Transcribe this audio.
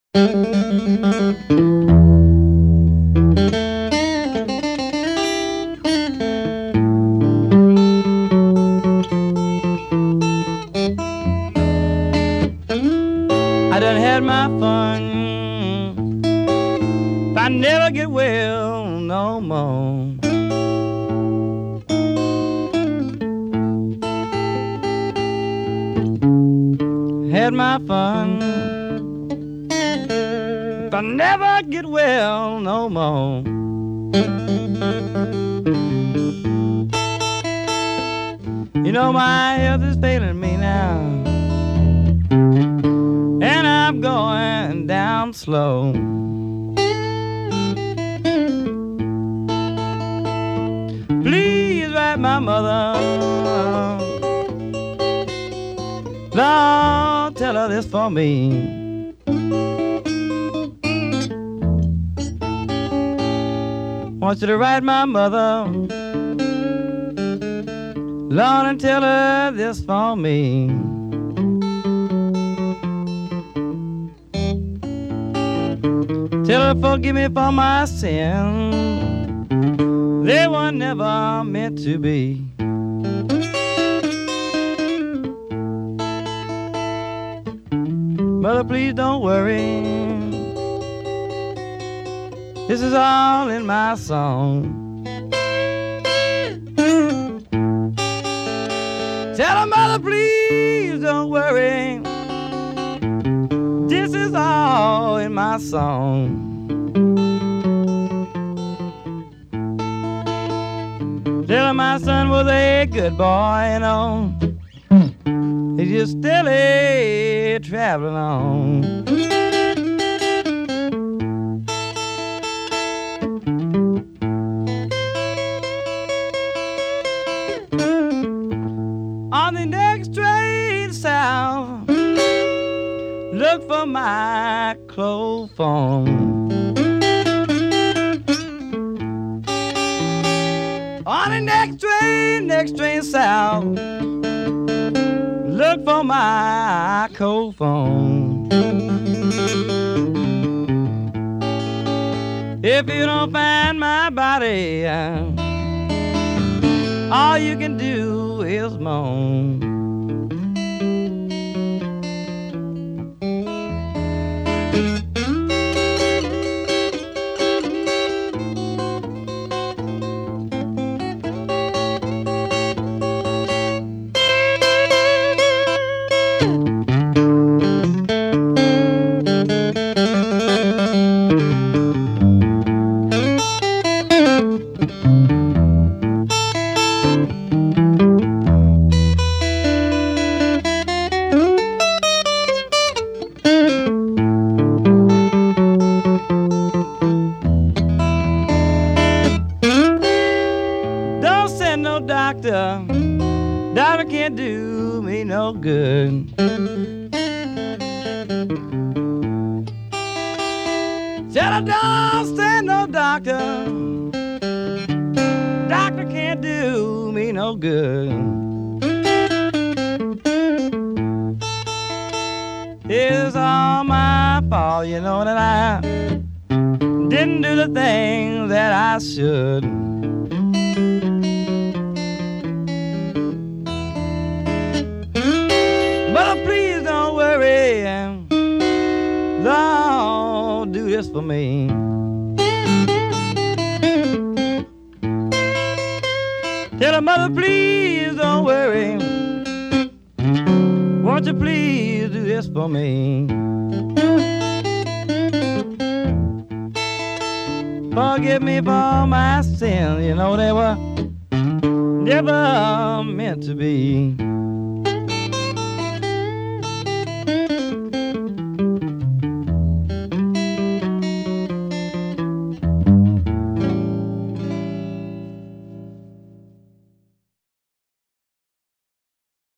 I done had my fun. If I never get well no more. Had my fun. If I never get well no more. You know my health is failing me now, and I'm going down slow. Please write my mother, Lord, tell her this for me. Want you to write my mother, Lord, and tell her this for me. Tell her forgive me for my sins, they were never meant to be. Mother, please don't worry, this is all in my song. Tell her, mother, please don't worry, this is all in my song. Tell her my son was a good boy, you know, he's just steadily traveling on. On the next train south, look for my clophone. On the next train south, look for my clophone. If you don't find my body, all you can do is moan. Doctor can't do me no good. Said I don't stand no doctor. Doctor can't do me no good. It's all my fault, you know, that I didn't do the things that I should. But please don't worry, Lord, do this for me. Tell her, mother, please don't worry, won't you please do this for me? Forgive me for my sins, you know they were never meant to be.